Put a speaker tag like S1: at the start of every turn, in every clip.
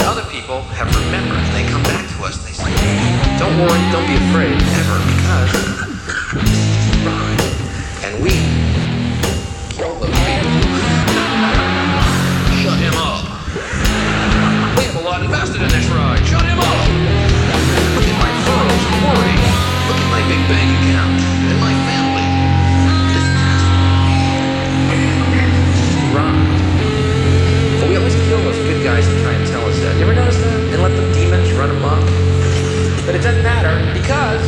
S1: And other people have remembered, and they come back to us, and they say, don't worry, don't be afraid, ever, because this is rhyme. And we kill those people. Shut him up. We have a lot invested in this ride. Shut him up. Look at my furrows of worry. Look at my big bank account and my family. This is rhyme. But we always kill those good guys that try and tell us that. You ever notice that? And let the demons run amok? But it doesn't matter because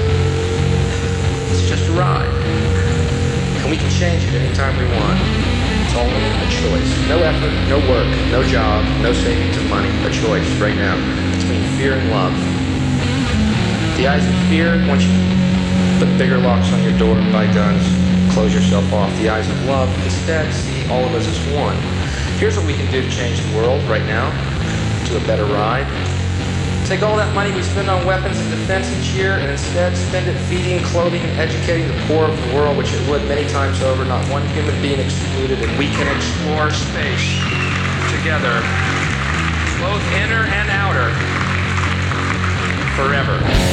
S1: it's just a ride. And we can change it anytime we want. It's only a choice. No effort, no work, no job, no savings of money. A choice right now between fear and love. The eyes of fear want you to put bigger locks on your door, buy guns, close yourself off. The eyes of love instead see all of us as one. Here's what we can do to change the world right now to a better ride. Take all that money we spend on weapons and defense each year and instead spend it feeding, clothing, and educating the poor of the world, which it would many times over, not one human being excluded, and we can explore space together, both inner and outer, forever.